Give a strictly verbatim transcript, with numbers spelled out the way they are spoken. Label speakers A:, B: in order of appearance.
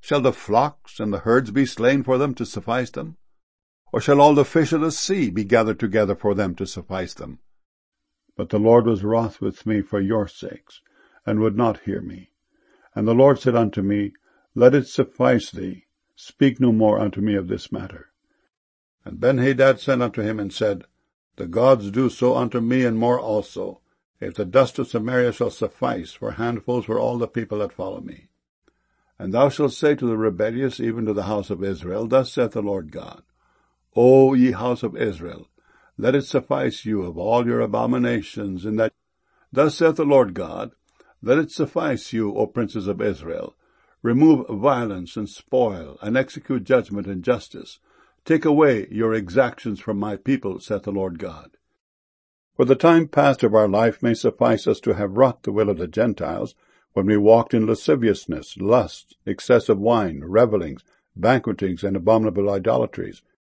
A: Shall the flocks and the herds be slain for them to suffice them? Or shall all the fish of the sea be gathered together for them to suffice them? But the Lord was wroth with me for your sakes, and would not hear me. And the Lord said unto me, Let it suffice thee, speak no more unto me of this matter. And Benhadad sent unto him and said, The gods do so unto me and more also, if the dust of Samaria shall suffice for handfuls for all the people that follow me. And thou shalt say to the rebellious, even to the house of Israel, Thus saith the Lord God, O ye house of Israel, let it suffice you of all your abominations, in that, Thus saith the Lord God, Let it suffice you, O princes of Israel. Remove violence and spoil, and execute judgment and justice. Take away your exactions from my people, saith the Lord God. For the time past of our life may suffice us to have wrought the will of the Gentiles, when we walked in lasciviousness, lust, excessive wine, revellings, banquetings, and abominable idolatries,